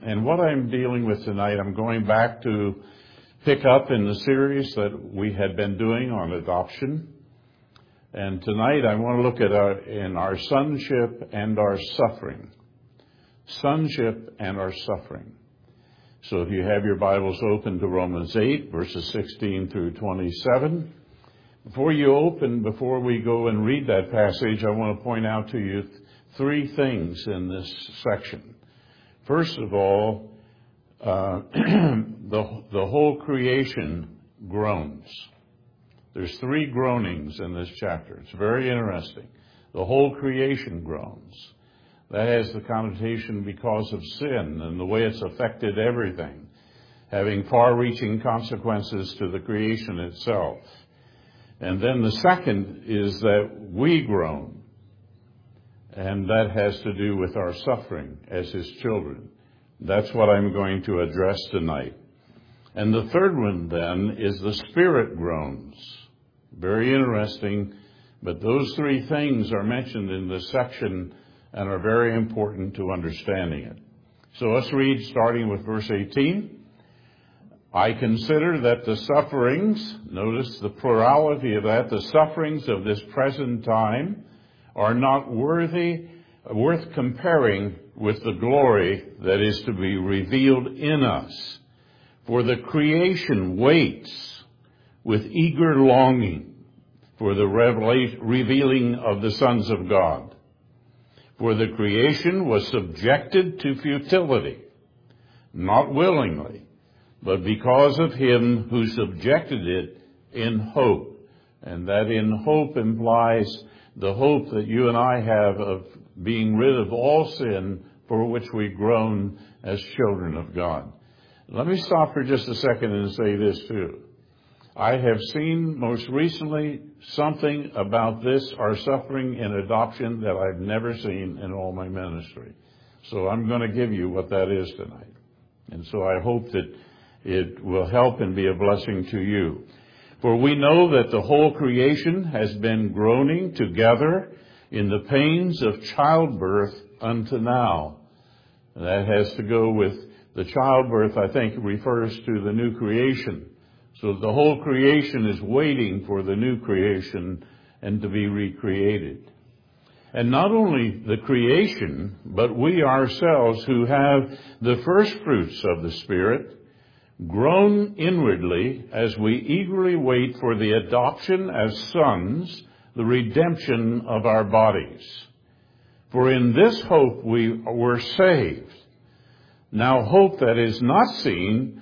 And what I'm dealing with tonight, I'm going back to pick up in the series that we had been doing on adoption. And tonight I want to look at our sonship and our suffering. Sonship and our suffering. So if you have your Bibles open to Romans 8, verses 16 through 27. Before we go and read that passage, I want to point out to you three things in this section. First of all, the whole creation groans. There's three groanings in this chapter. It's very interesting. The whole creation groans. That has the connotation because of sin and the way it's affected everything, having far-reaching consequences to the creation itself. And then the second is that we groan, and that has to do with our suffering as His children. That's what I'm going to address tonight. And the third one then is the Spirit groans. Very interesting, but those three things are mentioned in this section and are very important to understanding it. So let's read starting with verse 18. I consider that the sufferings, notice the plurality of that, the sufferings of this present time are not worth comparing with the glory that is to be revealed in us. For the creation waits with eager longing for the revealing of the sons of God. For the creation was subjected to futility, not willingly, but because of Him who subjected it in hope. And that in hope implies the hope that you and I have of being rid of all sin for which we groan as children of God. Let me stop for just a second and say this too. I have seen most recently something about this, our suffering in adoption, that I've never seen in all my ministry. So I'm going to give you what that is tonight. And so I hope that it will help and be a blessing to you. For we know that the whole creation has been groaning together in the pains of childbirth unto now. And that has to go with the childbirth, I think, refers to the new creation. So the whole creation is waiting for the new creation and to be recreated. And not only the creation, but we ourselves who have the first fruits of the Spirit groan inwardly as we eagerly wait for the adoption as sons, the redemption of our bodies. For in this hope we were saved. Now hope that is not seen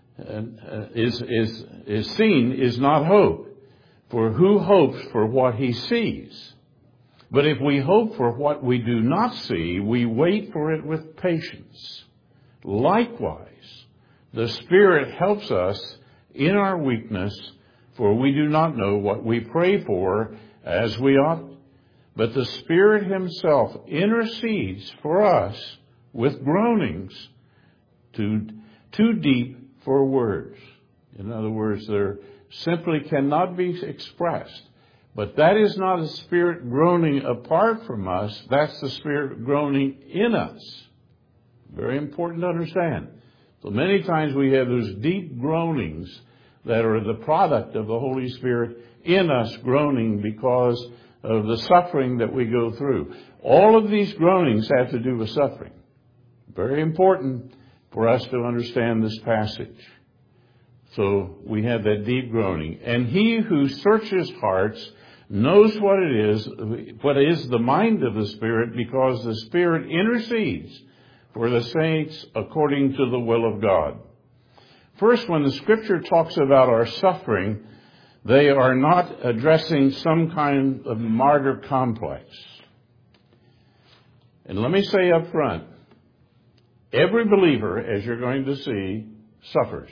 is seen is not hope. For who hopes for what he sees? But if we hope for what we do not see, we wait for it with patience. Likewise, the Spirit helps us in our weakness, for we do not know what we pray for as we ought. But the Spirit Himself intercedes for us with groanings too deep for words. In other words, there simply cannot be expressed. But that is not a Spirit groaning apart from us. That's the Spirit groaning in us. Very important to understand. So many times we have those deep groanings that are the product of the Holy Spirit in us groaning because of the suffering that we go through. All of these groanings have to do with suffering. Very important for us to understand this passage. So we have that deep groaning. And He who searches hearts knows what is the mind of the Spirit, because the Spirit intercedes for the saints according to the will of God. First, when the Scripture talks about our suffering, they are not addressing some kind of martyr complex. And let me say up front, every believer, as you're going to see, suffers.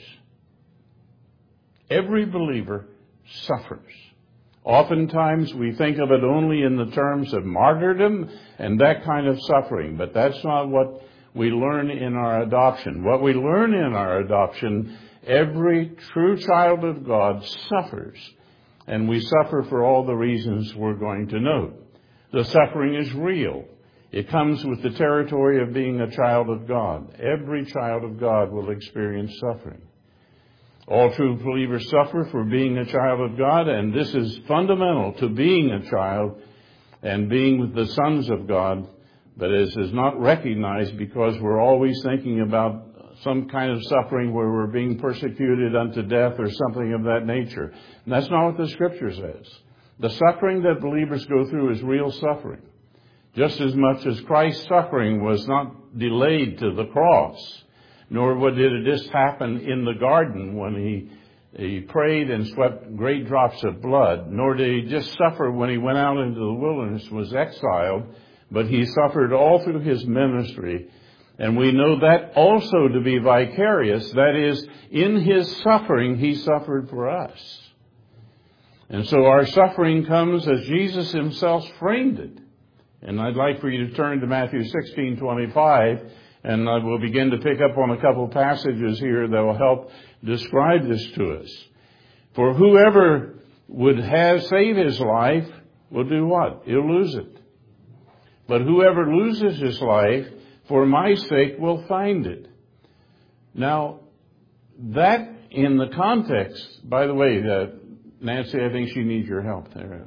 Every believer suffers. Oftentimes we think of it only in the terms of martyrdom and that kind of suffering, but that's not what we learn in our adoption. What we learn in our adoption, every true child of God suffers. And we suffer for all the reasons we're going to note. The suffering is real. It comes with the territory of being a child of God. Every child of God will experience suffering. All true believers suffer for being a child of God, and this is fundamental to being a child and being with the sons of God, but this is not recognized because we're always thinking about some kind of suffering where we're being persecuted unto death or something of that nature. And that's not what the Scripture says. The suffering that believers go through is real suffering. Just as much as Christ's suffering was not delayed to the cross, nor did it just happen in the garden when he prayed and sweat great drops of blood, nor did he just suffer when he went out into the wilderness and was exiled, but he suffered all through his ministry. And we know that also to be vicarious. That is, in his suffering, he suffered for us. And so our suffering comes as Jesus himself framed it. And I'd like for you to turn to Matthew 16:25, and I will begin to pick up on a couple passages here that will help describe this to us. For whoever would save his life will do what? He'll lose it. But whoever loses his life for my sake will find it. Now, that in the context, by the way, Nancy, I think she needs your help there.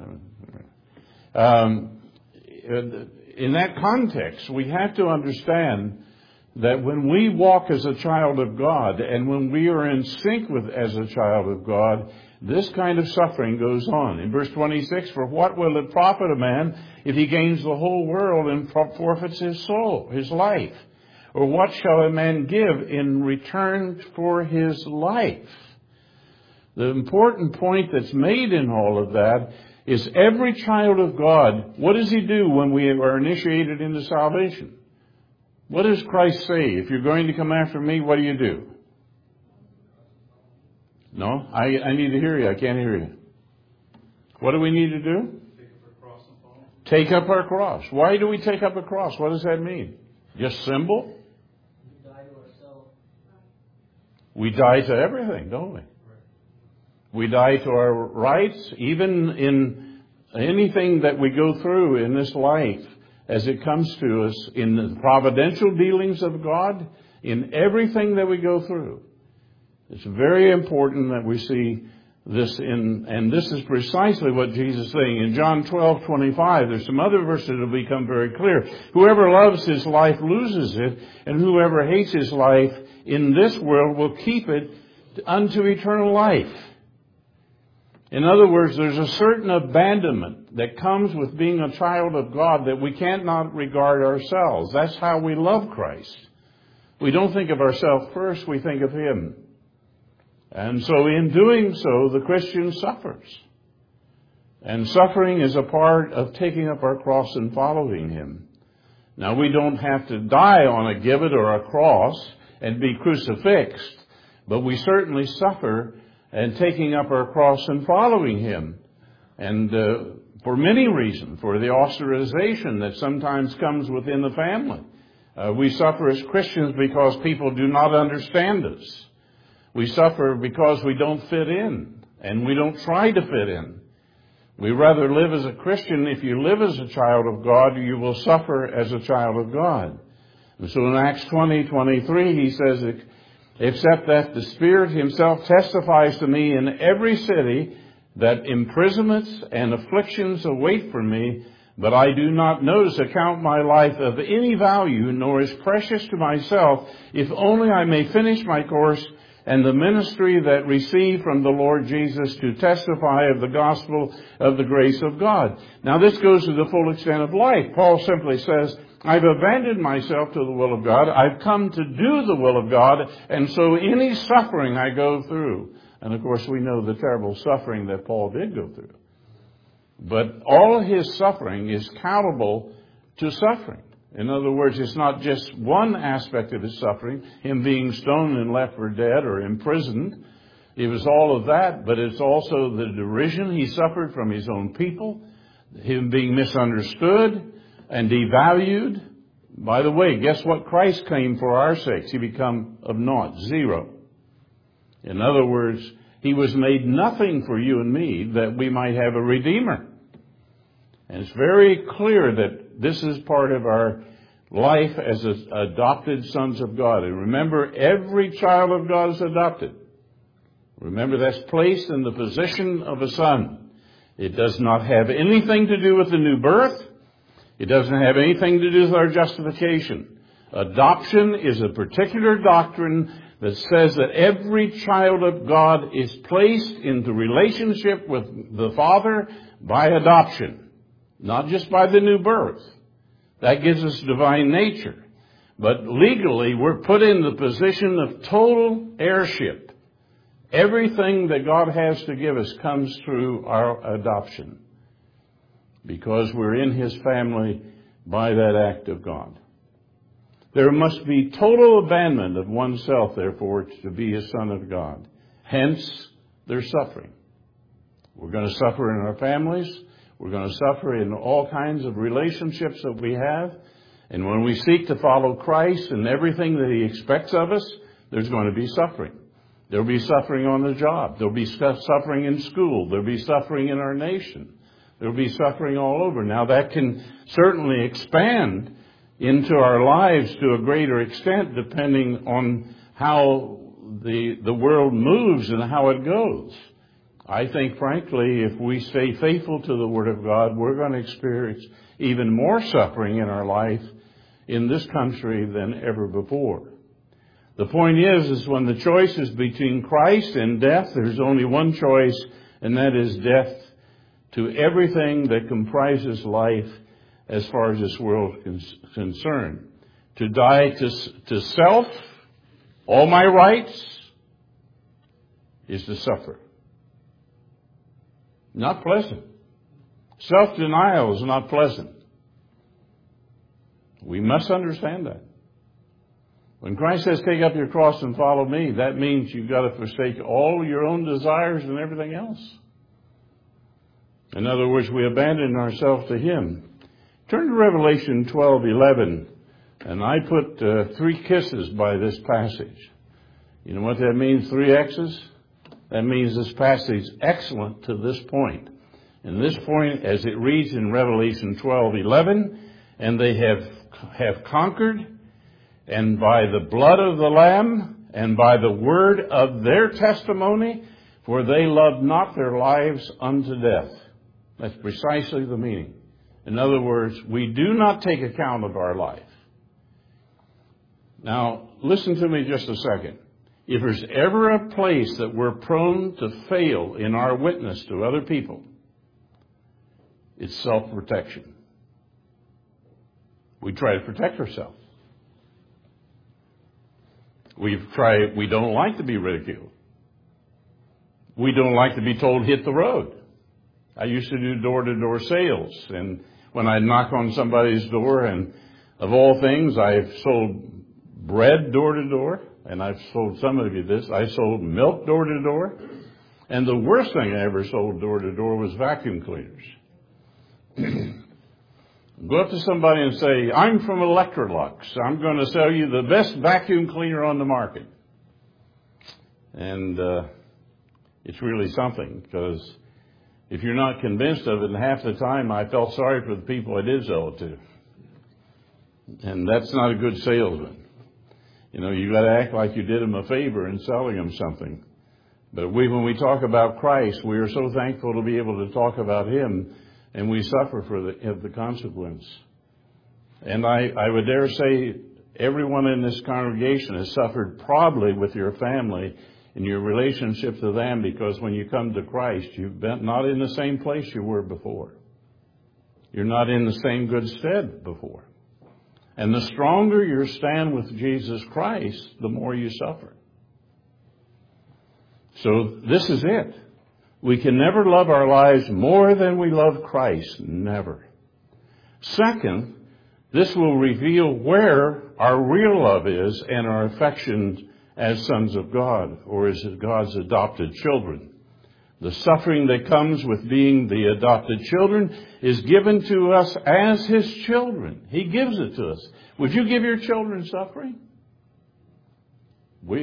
In that context, we have to understand that when we walk as a child of God and when we are in sync with as a child of God, this kind of suffering goes on. In verse 26, for what will it profit a man if he gains the whole world and forfeits his soul, his life? Or what shall a man give in return for his life? The important point that's made in all of that is every child of God, what does he do when we are initiated into salvation? What does Christ say? If you're going to come after me, what do? No, I need to hear you. I can't hear you. What do we need to do? Take up our cross and follow. Take up our cross. Why do we take up a cross? What does that mean? Just symbol? We die to ourselves. We die to everything, don't we? We die to our rights, even in anything that we go through in this life as it comes to us, in the providential dealings of God, in everything that we go through. It's very important that we see this and this is precisely what Jesus is saying. In John 12:25, there's some other verses that will become very clear. Whoever loves his life loses it, and whoever hates his life in this world will keep it unto eternal life. In other words, there's a certain abandonment that comes with being a child of God that we can't not regard ourselves. That's how we love Christ. We don't think of ourselves first, we think of him. And so in doing so, the Christian suffers. And suffering is a part of taking up our cross and following him. Now, we don't have to die on a gibbet or a cross and be crucifixed, but we certainly suffer and taking up our cross and following him. And for many reasons, for the ostracization that sometimes comes within the family. We suffer as Christians because people do not understand us. We suffer because we don't fit in, and we don't try to fit in. We rather live as a Christian. If you live as a child of God, you will suffer as a child of God. And so in Acts 20:23, he says, except that the Spirit himself testifies to me in every city that imprisonments and afflictions await for me, but I do not notice account my life of any value, nor is precious to myself, if only I may finish my course and the ministry that received from the Lord Jesus to testify of the gospel of the grace of God. Now this goes to the full extent of life. Paul simply says, I've abandoned myself to the will of God. I've come to do the will of God. And so any suffering I go through, and of course we know the terrible suffering that Paul did go through. But all his suffering is countable to suffering. In other words, it's not just one aspect of his suffering, him being stoned and left for dead or imprisoned. It was all of that, but it's also the derision he suffered from his own people, him being misunderstood and devalued. By the way, guess what? Christ came for our sakes. He became of naught, zero. In other words, he was made nothing for you and me that we might have a Redeemer. And it's very clear that this is part of our life as adopted sons of God. And remember, every child of God is adopted. Remember, that's placed in the position of a son. It does not have anything to do with the new birth. It doesn't have anything to do with our justification. Adoption is a particular doctrine that says that every child of God is placed into relationship with the Father by adoption, not just by the new birth. That gives us divine nature. But legally, we're put in the position of total heirship. Everything that God has to give us comes through our adoption, because we're in His family by that act of God. There must be total abandonment of oneself, therefore, to be a son of God. Hence, there's suffering. We're going to suffer in our families. We're going to suffer in all kinds of relationships that we have. And when we seek to follow Christ and everything that He expects of us, there's going to be suffering. There'll be suffering on the job. There'll be suffering in school. There'll be suffering in our nation. There'll be suffering all over. Now, that can certainly expand into our lives to a greater extent, depending on how the world moves and how it goes. I think, frankly, if we stay faithful to the Word of God, we're going to experience even more suffering in our life in this country than ever before. The point is when the choice is between Christ and death, there's only one choice, and that is death to everything that comprises life as far as this world is concerned. To die to self, all my rights, is to suffer. Not pleasant. Self-denial is not pleasant. We must understand that. When Christ says, take up your cross and follow me, that means you've got to forsake all your own desires and everything else. In other words, we abandon ourselves to Him. Turn to Revelation 12:11, and I put 3 kisses by this passage. You know what that means, 3 X's? That means this passage is excellent to this point. And this point, as it reads in Revelation 12:11, and they have conquered, and by the blood of the Lamb, and by the word of their testimony, for they loved not their lives unto death. That's precisely the meaning. In other words, we do not take account of our life. Now, listen to me just a second. If there's ever a place that we're prone to fail in our witness to other people, it's self-protection. We try to protect ourselves. We don't like to be ridiculed. We don't like to be told, hit the road. I used to do door-to-door sales, and when I'd knock on somebody's door, and of all things, I've sold bread door-to-door, and I've sold some of you this. I sold milk door-to-door, and the worst thing I ever sold door-to-door was vacuum cleaners. Go up to somebody and say, I'm from Electrolux. I'm going to sell you the best vacuum cleaner on the market. And it's really something, because if you're not convinced of it, and half the time I felt sorry for the people I did sell it to. And that's not a good salesman. You know, you got to act like you did them a favor in selling them something. But when we talk about Christ, we are so thankful to be able to talk about Him, and we suffer for the consequence. And I would dare say everyone in this congregation has suffered probably with your family in your relationship to them, because when you come to Christ, you've been not in the same place you were before. You're not in the same good stead before. And the stronger your stand with Jesus Christ, the more you suffer. So this is it. We can never love our lives more than we love Christ. Never. Second, this will reveal where our real love is and our affection as sons of God, or as God's adopted children. The suffering that comes with being the adopted children is given to us as His children. He gives it to us. Would you give your children suffering?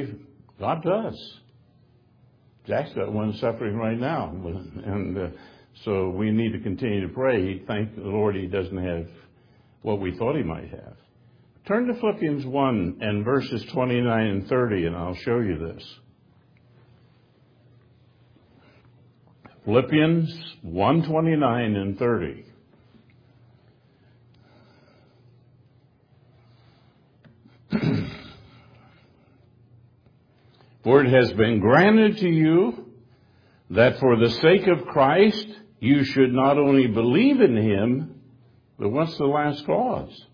God does. Jack's got one suffering right now, and So we need to continue to pray. Thank the Lord he doesn't have what we thought he might have. Turn to Philippians 1 and verses 29 and 30, and I'll show you this. Philippians 1:29 and 30. For it has been granted to you that for the sake of Christ you should not only believe in him, but what's the last clause?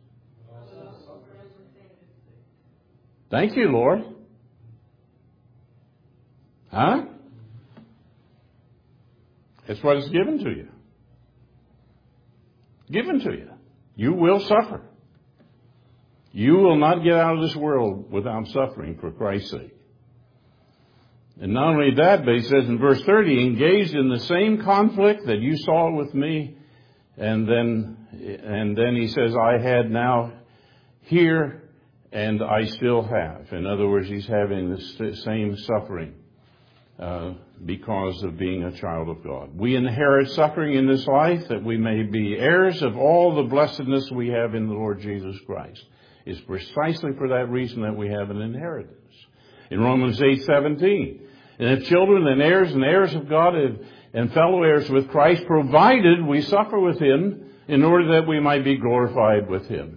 Thank you, Lord. Huh? It's what is given to you. Given to you. You will suffer. You will not get out of this world without suffering for Christ's sake. And not only that, but he says in verse 30, engaged in the same conflict that you saw with me. And then he says, I had now here and I still have. In other words, he's having the same suffering because of being a child of God. We inherit suffering in this life that we may be heirs of all the blessedness we have in the Lord Jesus Christ. It's precisely for that reason that we have an inheritance. In Romans 8:17, and if children and heirs of God and fellow heirs with Christ, provided we suffer with him in order that we might be glorified with him.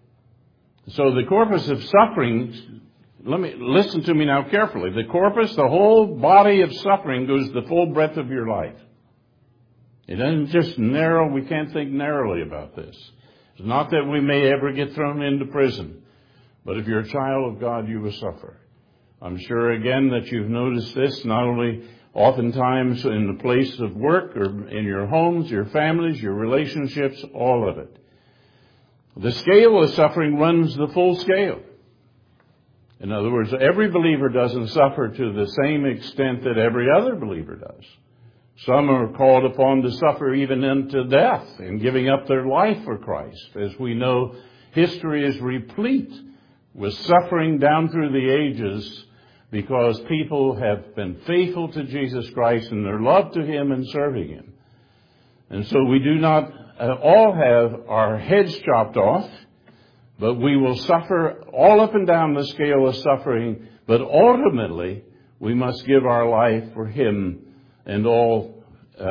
So the corpus of suffering, listen to me now carefully. The corpus, the whole body of suffering goes the full breadth of your life. It doesn't just narrow, we can't think narrowly about this. It's not that we may ever get thrown into prison, but if you're a child of God, you will suffer. I'm sure again that you've noticed this, not only oftentimes in the place of work or in your homes, your families, your relationships, all of it. The scale of suffering runs the full scale. In other words, every believer doesn't suffer to the same extent that every other believer does. Some are called upon to suffer even unto death in giving up their life for Christ. As we know, history is replete with suffering down through the ages because people have been faithful to Jesus Christ in their love to him and serving him. And so we do not all have our heads chopped off, but we will suffer all up and down the scale of suffering. But ultimately, we must give our life for him and all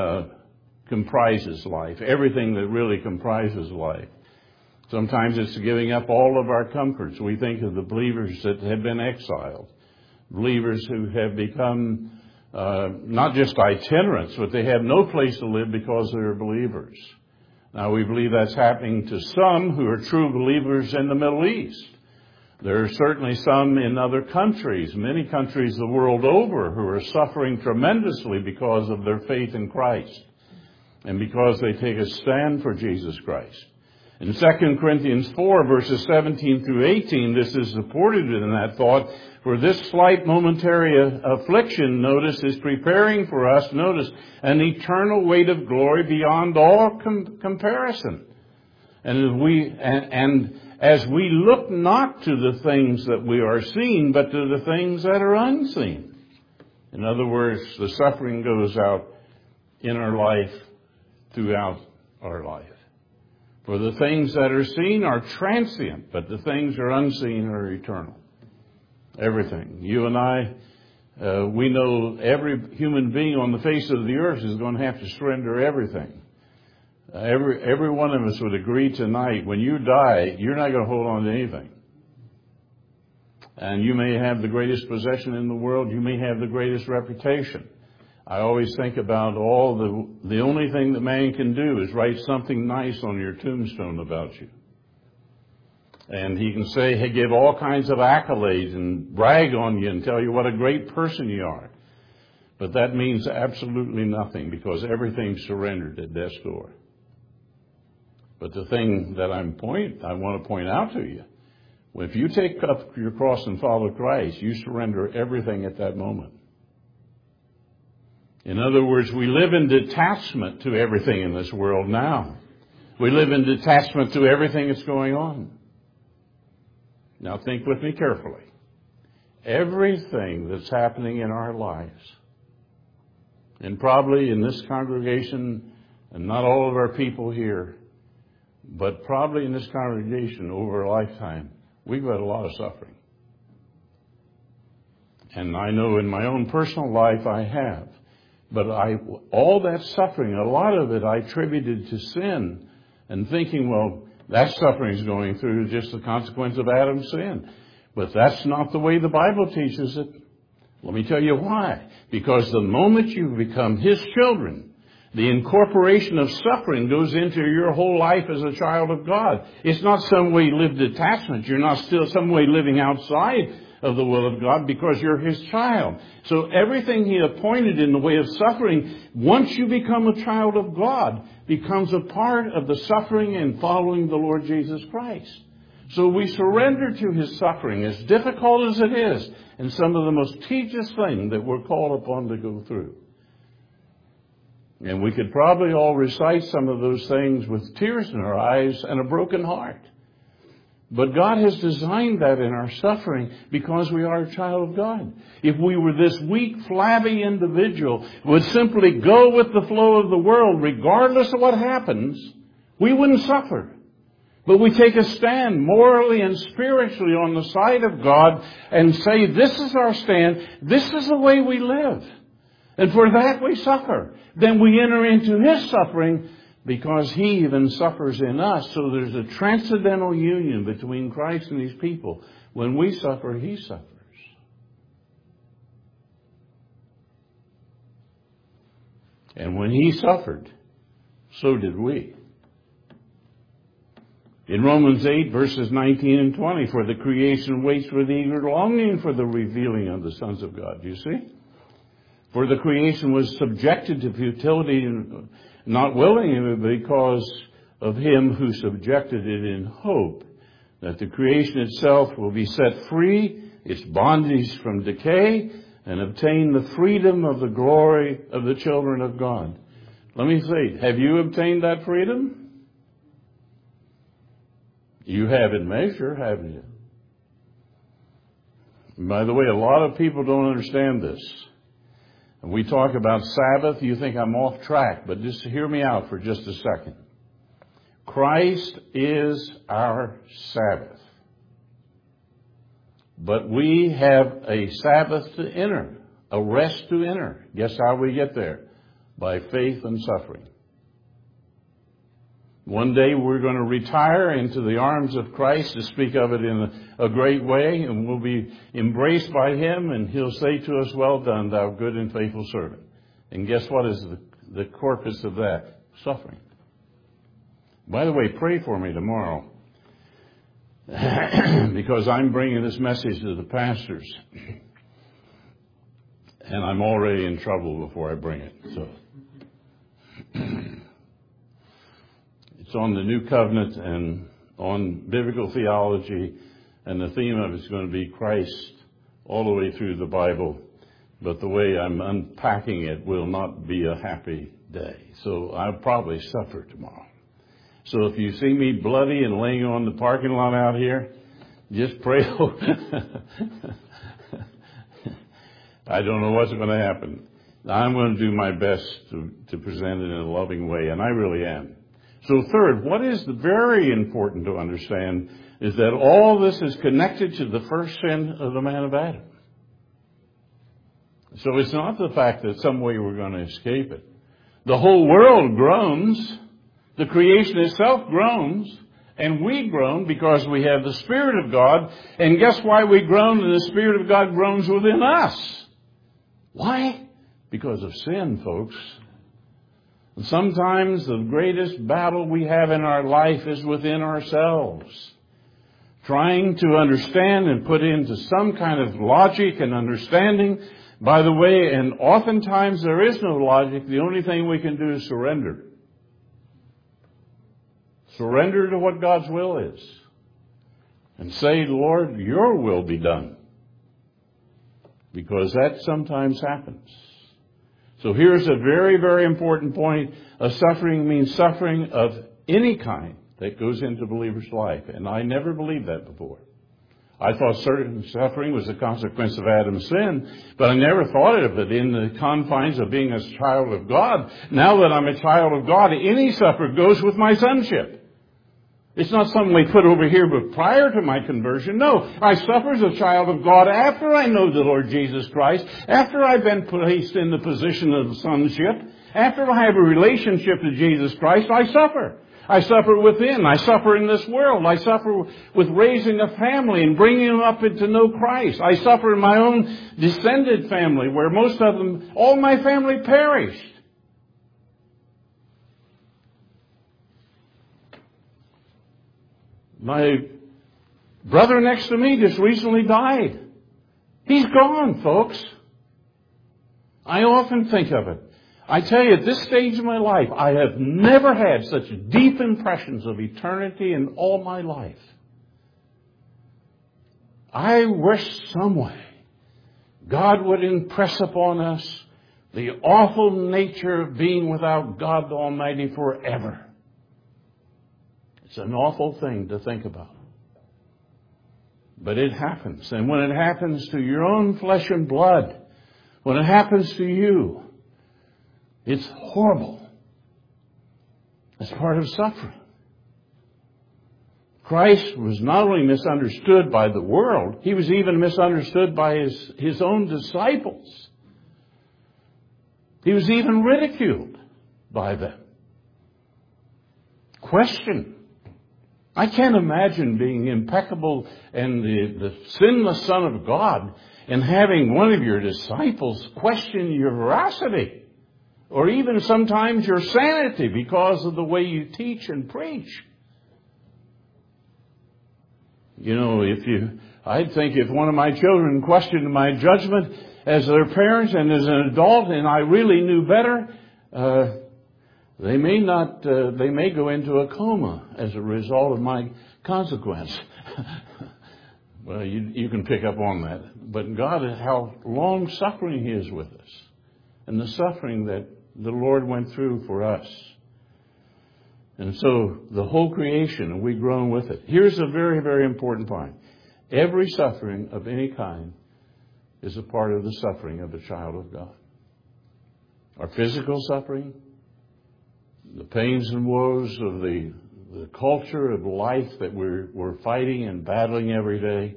comprises life, everything that really comprises life. Sometimes it's giving up all of our comforts. We think of the believers that have been exiled, believers who have become not just itinerants, but they have no place to live because they're believers. Now, we believe that's happening to some who are true believers in the Middle East. There are certainly some in other countries, many countries the world over, who are suffering tremendously because of their faith in Christ and because they take a stand for Jesus Christ. In 2 Corinthians 4, verses 17 through 18, this is supported in that thought. For this slight momentary affliction, notice, is preparing for us, notice, an eternal weight of glory beyond all comparison. And as we look not to the things that we are seeing, but to the things that are unseen. In other words, the suffering goes out in our life throughout our life. For the things that are seen are transient, but the things that are unseen are eternal. Everything. You and I, we know every human being on the face of the earth is going to have to surrender everything. Every one of us would agree tonight, when you die, you're not going to hold on to anything. And you may have the greatest possession in the world. You may have the greatest reputation. I always think about the only thing that man can do is write something nice on your tombstone about you. And he can say, hey, give all kinds of accolades and brag on you and tell you what a great person you are. But that means absolutely nothing because everything's surrendered at death's door. But the thing that I want to point out to you, if you take up your cross and follow Christ, you surrender everything at that moment. In other words, we live in detachment to everything in this world now. We live in detachment to everything that's going on. Now think with me carefully. Everything that's happening in our lives, and probably in this congregation, and not all of our people here, but probably in this congregation over a lifetime, we've had a lot of suffering. And I know in my own personal life I have. But all that suffering, a lot of it I attributed to sin and thinking, well, that suffering is going through just the consequence of Adam's sin. But that's not the way the Bible teaches it. Let me tell you why. Because the moment you become His children, the incorporation of suffering goes into your whole life as a child of God. It's not some way you live detachment. You're not still some way living outside of the will of God because you're His child. So everything He appointed in the way of suffering, once you become a child of God, becomes a part of the suffering and following the Lord Jesus Christ. So we surrender to His suffering, as difficult as it is, and some of the most tedious things that we're called upon to go through. And we could probably all recite some of those things with tears in our eyes and a broken heart. But God has designed that in our suffering because we are a child of God. If we were this weak, flabby individual who would simply go with the flow of the world regardless of what happens, we wouldn't suffer. But we take a stand morally and spiritually on the side of God and say, this is our stand, this is the way we live. And for that we suffer. Then we enter into His suffering because He even suffers in us. So there's a transcendental union between Christ and His people. When we suffer, He suffers. And when He suffered, so did we. In Romans 8, verses 19 and 20, for the creation waits with eager longing for the revealing of the sons of God. Do you see? For the creation was subjected to futility, not willingly, because of Him who subjected it in hope, that the creation itself will be set free, its bondage from decay, and obtain the freedom of the glory of the children of God. Let me say, have you obtained that freedom? You have in measure, haven't you? And by the way, a lot of people don't understand this. When we talk about Sabbath, you think I'm off track, but just hear me out for just a second. Christ is our Sabbath. But we have a Sabbath to enter, a rest to enter. Guess how we get there? By faith and suffering. One day we're going to retire into the arms of Christ, to speak of it in a great way, and we'll be embraced by Him, and He'll say to us, well done, thou good and faithful servant. And guess what is the corpus of that? Suffering. By the way, pray for me tomorrow, because I'm bringing this message to the pastors, and I'm already in trouble before I bring it. So it's on the New Covenant and on biblical theology, and the theme of it's going to be Christ all the way through the Bible. But the way I'm unpacking it will not be a happy day. So I'll probably suffer tomorrow. So if you see me bloody and laying on the parking lot out here, just pray. I don't know what's going to happen. I'm going to do my best to present it in a loving way, and I really am. So third, what is very important to understand is that all this is connected to the first sin of the man of Adam. So it's not the fact that some way we're going to escape it. The whole world groans. The creation itself groans. And we groan because we have the Spirit of God. And guess why we groan and the Spirit of God groans within us? Why? Because of sin, folks. And sometimes the greatest battle we have in our life is within ourselves. Trying to understand and put into some kind of logic and understanding. By the way, and oftentimes there is no logic. The only thing we can do is surrender. Surrender to what God's will is. And say, Lord, your will be done. Because that sometimes happens. So here's a very, very important point. A suffering means suffering of any kind that goes into a believer's life. And I never believed that before. I thought certain suffering was a consequence of Adam's sin, but I never thought of it in the confines of being a child of God. Now that I'm a child of God, any suffering goes with my sonship. It's not something we put over here, but prior to my conversion. No, I suffer as a child of God after I know the Lord Jesus Christ, after I've been placed in the position of sonship, after I have a relationship to Jesus Christ, I suffer. I suffer within. I suffer in this world. I suffer with raising a family and bringing them up to know Christ. I suffer in my own descended family, where most of them, all my family perished. My brother next to me just recently died. He's gone, folks. I often think of it. I tell you, at this stage of my life, I have never had such deep impressions of eternity in all my life. I wish some way God would impress upon us the awful nature of being without God Almighty forever. It's an awful thing to think about. But it happens. And when it happens to your own flesh and blood, when it happens to you, it's horrible. It's part of suffering. Christ was not only misunderstood by the world, he was even misunderstood by his own disciples. He was even ridiculed by them. Questioned. I can't imagine being impeccable and the sinless Son of God and having one of your disciples question your veracity or even sometimes your sanity because of the way you teach and preach. You know, I'd think if one of my children questioned my judgment as their parents and as an adult and I really knew better, they may go into a coma as a result of my consequence. Well, you can pick up on that. But God, how long suffering he is with us. And the suffering that the Lord went through for us. And so the whole creation, and we've grown with it. Here's a very, very important point. Every suffering of any kind is a part of the suffering of a child of God. Our physical suffering, the pains and woes of the culture of life that we're fighting and battling every day.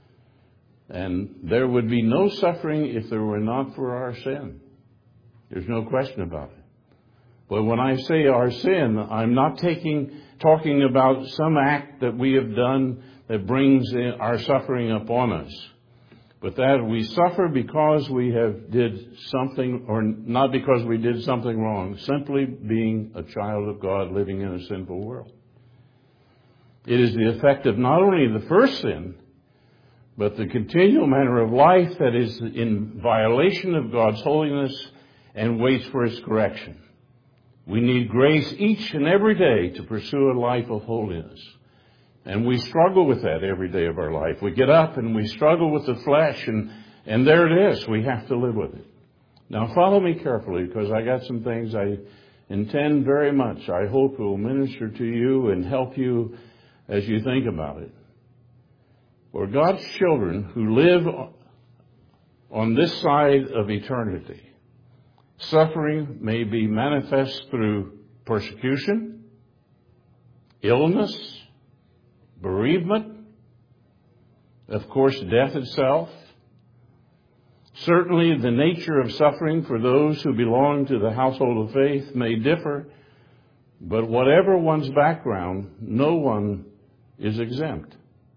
And there would be no suffering if there were not for our sin. There's no question about it. But when I say our sin, I'm not talking about some act that we have done that brings our suffering upon us. But that we suffer because we did something, or not because we did something wrong, simply being a child of God living in a sinful world. It is the effect of not only the first sin, but the continual manner of life that is in violation of God's holiness and waits for its correction. We need grace each and every day to pursue a life of holiness. And we struggle with that every day of our life. We get up and we struggle with the flesh, and there it is. We have to live with it. Now follow me carefully, because I got some things I intend very much, I hope, will minister to you and help you as you think about it. For God's children who live on this side of eternity, suffering may be manifest through persecution, illness, bereavement, of course, death itself. Certainly, the nature of suffering for those who belong to the household of faith may differ, but whatever one's background, no one is exempt.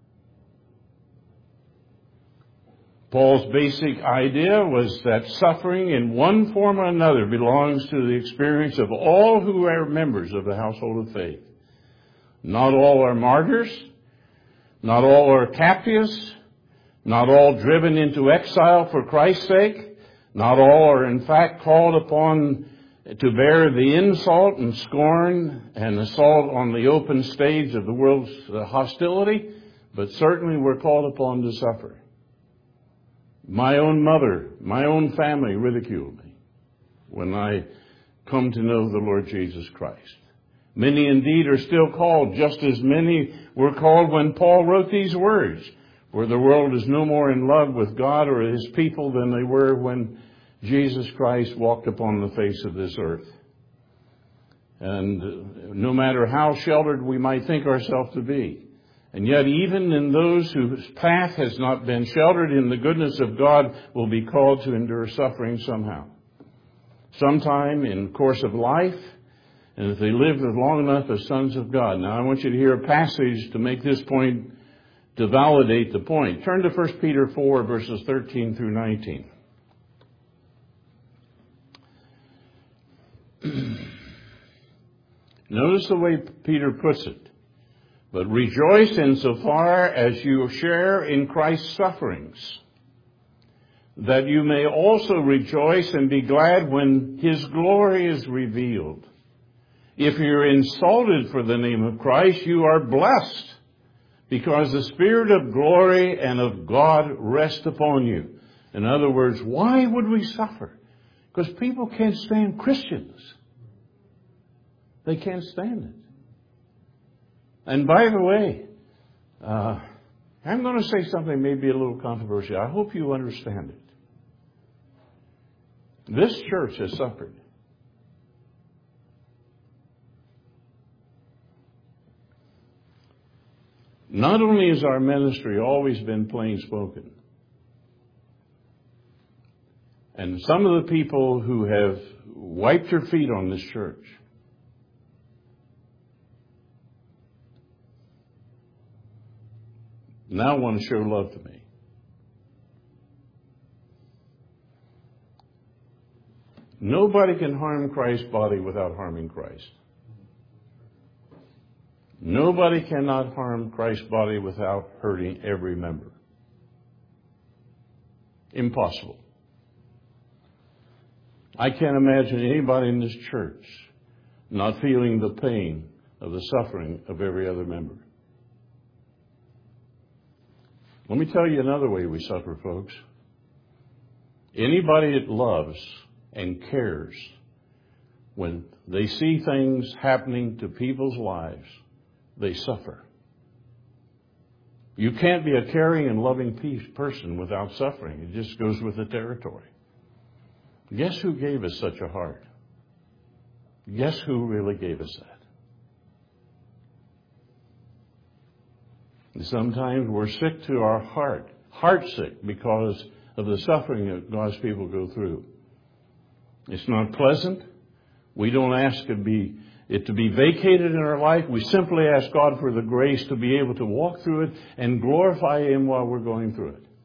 Paul's basic idea was that suffering in one form or another belongs to the experience of all who are members of the household of faith. Not all are martyrs. Not all are captives. Not all driven into exile for Christ's sake. Not all are in fact called upon to bear the insult and scorn and assault on the open stage of the world's hostility, but certainly we're called upon to suffer. My own mother, my own family ridiculed me when I come to know the Lord Jesus Christ. Many indeed are still called, just as many were called when Paul wrote these words. where the world is no more in love with God or His people than they were when Jesus Christ walked upon the face of this earth. And no matter how sheltered we might think ourselves to be, and yet even in those whose path has not been sheltered in the goodness of God will be called to endure suffering somehow. Sometime in the course of life, and if they live long enough as sons of God. Now I want you to hear a passage to make this point, to validate the point. Turn to 1 Peter 4, verses 13 through 19. Notice the way Peter puts it. But rejoice insofar as you share in Christ's sufferings, that you may also rejoice and be glad when His glory is revealed. If you're insulted for the name of Christ, you are blessed, because the Spirit of glory and of God rest upon you. In other words, why would we suffer? Because people can't stand Christians. They can't stand it. And by the way, I'm going to say something maybe a little controversial. I hope you understand it. This church has suffered. Not only has our ministry always been plain spoken, and some of the people who have wiped their feet on this church now want to show love to me. Nobody can harm Christ's body without harming Christ. Nobody cannot harm Christ's body without hurting every member. Impossible. I can't imagine anybody in this church not feeling the pain of the suffering of every other member. Let me tell you another way we suffer, folks. Anybody that loves and cares, when they see things happening to people's lives, they suffer. You can't be a caring and loving person without suffering. It just goes with the territory. Guess who gave us such a heart? Guess who really gave us that? And sometimes we're sick to our heart sick because of the suffering that God's people go through. It's not pleasant. We don't ask it to be vacated in our life. We simply ask God for the grace to be able to walk through it and glorify Him while we're going through it.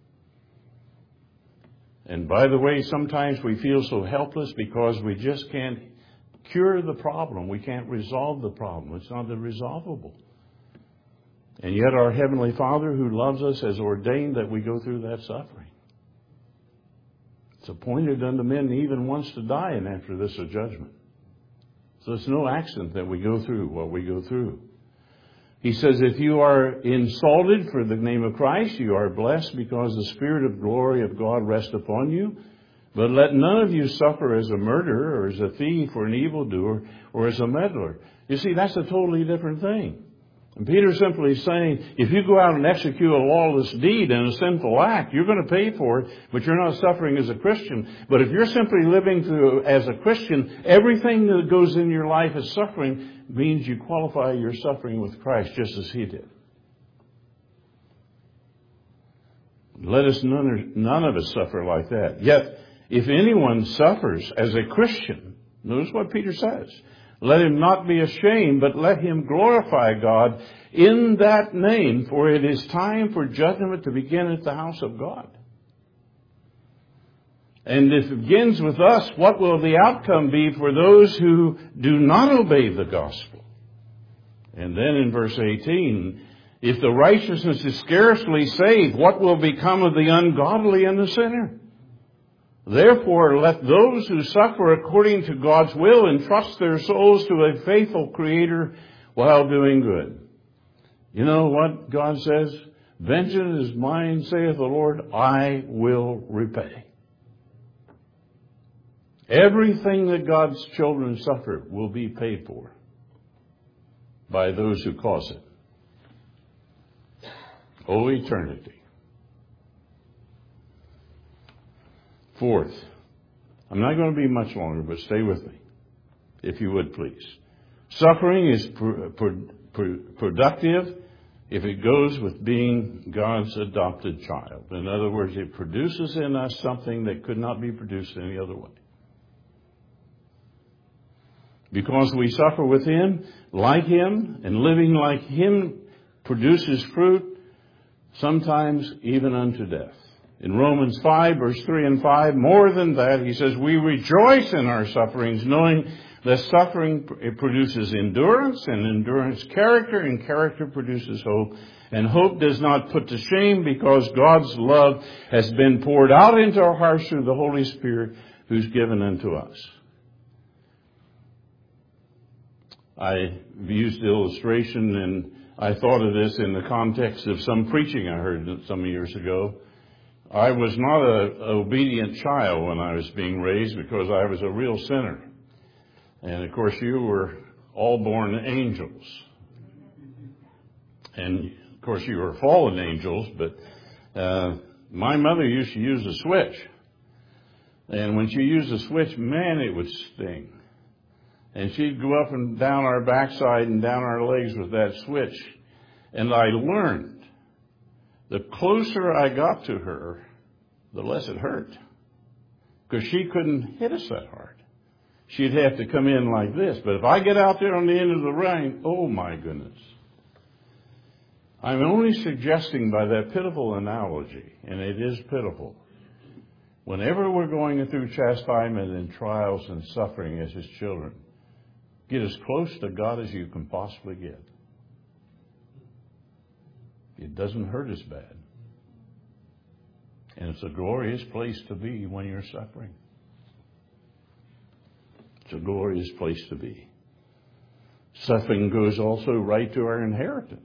And by the way, sometimes we feel so helpless because we just can't cure the problem. We can't resolve the problem. It's not irresolvable. And yet our Heavenly Father who loves us has ordained that we go through that suffering. It's appointed unto men even once to die, and after this a judgment. So it's no accident that we go through what we go through. He says, if you are insulted for the name of Christ, you are blessed because the Spirit of glory of God rests upon you. But let none of you suffer as a murderer or as a thief or an evildoer or as a meddler. You see, that's a totally different thing. And Peter's simply saying, if you go out and execute a lawless deed and a sinful act, you're going to pay for it, but you're not suffering as a Christian. But if you're simply living as a Christian, everything that goes in your life as suffering means you qualify your suffering with Christ just as He did. Let us none of us suffer like that. Yet, if anyone suffers as a Christian, notice what Peter says. Let him not be ashamed, but let him glorify God in that name, for it is time for judgment to begin at the house of God. And if it begins with us, what will the outcome be for those who do not obey the gospel? And then in verse 18, if the righteousness is scarcely saved, what will become of the ungodly and the sinner? Therefore, let those who suffer according to God's will entrust their souls to a faithful Creator while doing good. You know what God says? Vengeance is mine, saith the Lord, I will repay. Everything that God's children suffer will be paid for by those who cause it. Oh, eternity. Fourth, I'm not going to be much longer, but stay with me, if you would please. Suffering is productive if it goes with being God's adopted child. In other words, it produces in us something that could not be produced any other way. Because we suffer with Him, and living like Him produces fruit, sometimes even unto death. In Romans 5, verse 3 and 5, more than that, he says, we rejoice in our sufferings, knowing that suffering produces endurance, and endurance character, and character produces hope. And hope does not put to shame, because God's love has been poured out into our hearts through the Holy Spirit who's given unto us. I used the illustration, and I thought of this in the context of some preaching I heard some years ago. I was not an obedient child when I was being raised, because I was a real sinner. And of course, you were all born angels. And of course, you were fallen angels, but my mother used to use a switch. And when she used a switch, man, it would sting. And she'd go up and down our backside and down our legs with that switch. And I learned, the closer I got to her, the less it hurt. Because she couldn't hit us that hard. She'd have to come in like this. But if I get out there on the end of the ring, oh my goodness. I'm only suggesting by that pitiful analogy, and it is pitiful, whenever we're going through chastisement and trials and suffering as His children, get as close to God as you can possibly get. It doesn't hurt as bad. And it's a glorious place to be when you're suffering. It's a glorious place to be. Suffering goes also right to our inheritance.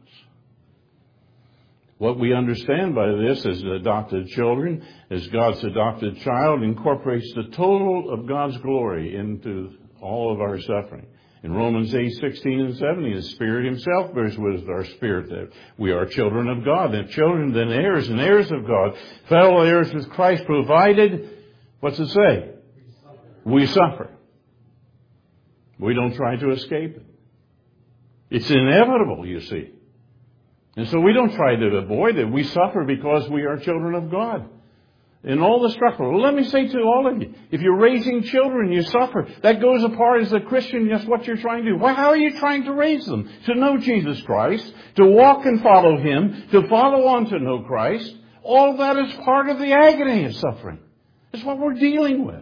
What we understand by this as adopted children, as God's adopted child, incorporates the total of God's glory into all of our suffering. In Romans 8:16 and 17, the Spirit Himself bears with our spirit that we are children of God, and children then heirs and heirs of God, fellow heirs with Christ, provided, what's it say? We suffer. We don't try to escape it. It's inevitable, you see. And so we don't try to avoid it. We suffer because we are children of God. In all the struggle. Well, let me say to all of you, if you're raising children, you suffer. That goes apart as a Christian, just what you're trying to do. Well, how are you trying to raise them? To know Jesus Christ, to walk and follow Him, to follow on to know Christ. All of that is part of the agony of suffering. That's what we're dealing with.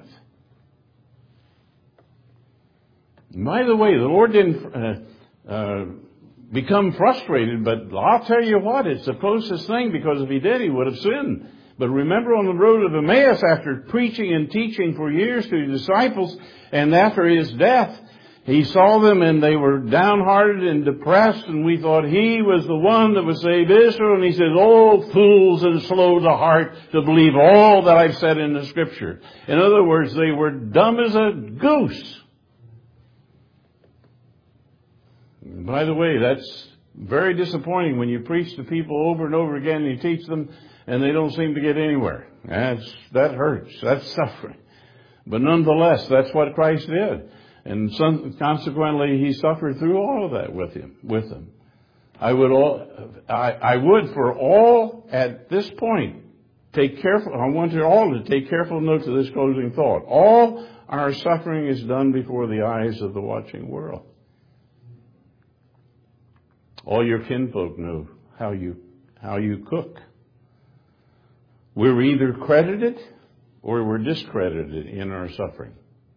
By the way, the Lord didn't become frustrated, but I'll tell you what, it's the closest thing, because if He did, He would have sinned. But remember on the road of Emmaus, after preaching and teaching for years to His disciples, and after His death, He saw them and they were downhearted and depressed, and we thought He was the one that would save Israel. And He said, "Oh, fools and slow to heart to believe all that I've said in the Scripture." In other words, they were dumb as a goose. By the way, that's very disappointing when you preach to people over and over again and you teach them and they don't seem to get anywhere. That hurts. That's suffering. But nonetheless, that's what Christ did. And consequently, He suffered through all of that with them. I would for all at this point I want you all to take careful note of this closing thought. All our suffering is done before the eyes of the watching world. All your kinfolk know how you cook. We're either credited or we're discredited in our suffering.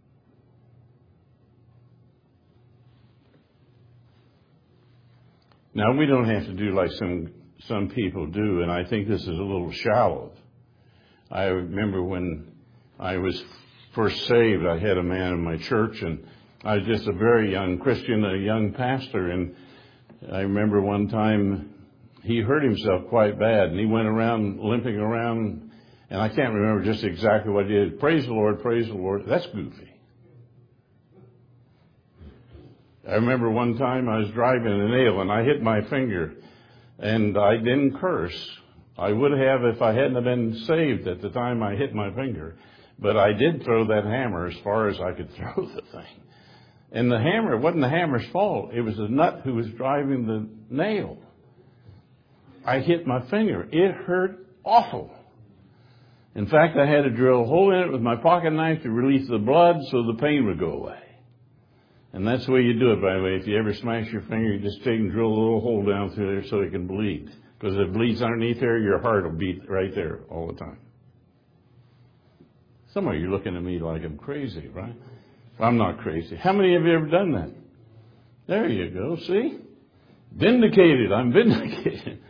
Now, we don't have to do like some people do, and I think this is a little shallow. I remember when I was first saved, I had a man in my church, and I was just a very young Christian, a young pastor, and I remember one time he hurt himself quite bad, and he went around limping around, and I can't remember just exactly what he did. Praise the Lord, praise the Lord. That's goofy. I remember one time I was driving a nail, and I hit my finger And I didn't curse. I would have if I hadn't have been saved at the time I hit my finger. But I did throw that hammer as far as I could throw the thing. And the hammer, it wasn't the hammer's fault. It was the nut who was driving the nail. I hit my finger. It hurt awful. In fact, I had to drill a hole in it with my pocket knife to release the blood so the pain would go away. And that's the way you do it, by the way. If you ever smash your finger, you just take and drill a little hole down through there so it can bleed. Because if it bleeds underneath there, your heart will beat right there all the time. Some of you are looking at me like I'm crazy, right? I'm not crazy. How many of you ever done that? There you go, see? Vindicated. I'm vindicated.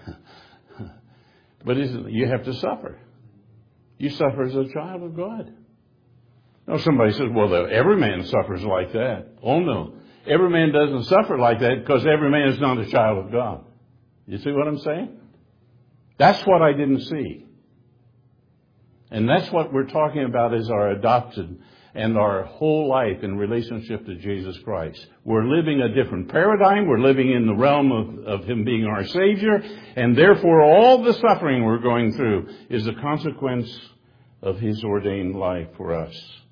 But you have to suffer. You suffer as a child of God. Now somebody says, well, every man suffers like that. Oh, no. Every man doesn't suffer like that because every man is not a child of God. You see what I'm saying? That's what I didn't see. And that's what we're talking about is our adoption and our whole life in relationship to Jesus Christ. We're living a different paradigm. We're living in the realm of Him being our Savior. And therefore, all the suffering we're going through is a consequence of His ordained life for us.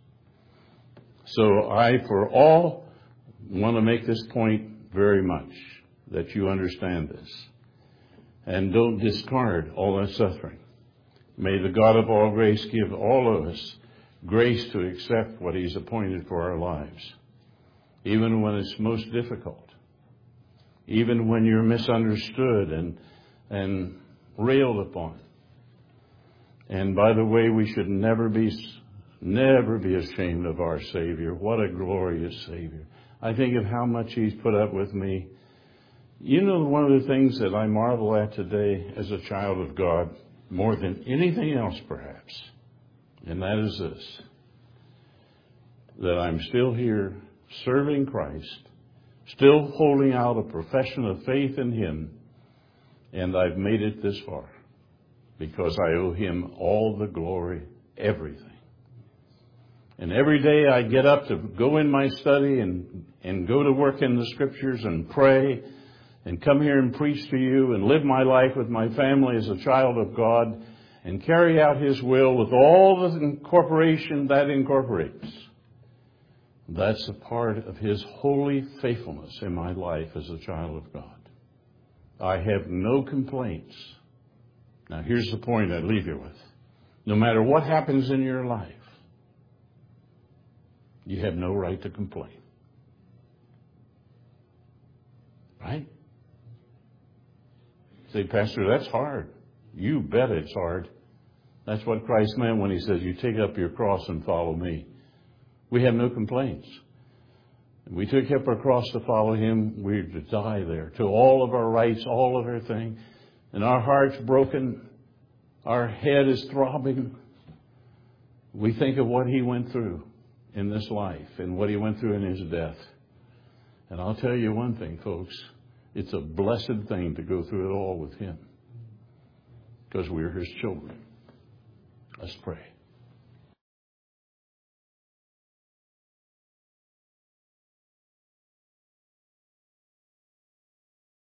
So I, for all, want to make this point very much, that you understand this. And don't discard all that suffering. May the God of all grace give all of us grace to accept what He's appointed for our lives, even when it's most difficult, even when you're misunderstood and railed upon. And by the way, we should never be ashamed of our Savior. What a glorious Savior. I think of how much He's put up with me. You know, one of the things that I marvel at today as a child of God, more than anything else perhaps, and that is this, that I'm still here serving Christ, still holding out a profession of faith in Him, and I've made it this far because I owe Him all the glory, everything. And every day I get up to go in my study and go to work in the Scriptures and pray and come here and preach to you and live my life with my family as a child of God and carry out His will with all the incorporation that incorporates. That's a part of His holy faithfulness in my life as a child of God. I have no complaints. Now here's the point I leave you with. No matter what happens in your life, you have no right to complain. Right? Say, Pastor, that's hard. You bet it's hard. That's what Christ meant when He says, you take up your cross and follow me. We have no complaints. We took up our cross to follow Him. We're to die there. To all of our rights, all of our thing. And our heart's broken. Our head is throbbing. We think of what He went through in this life and what He went through in His death. And I'll tell you one thing, folks. It's a blessed thing to go through it all with Him. Because we're His children. Let's pray.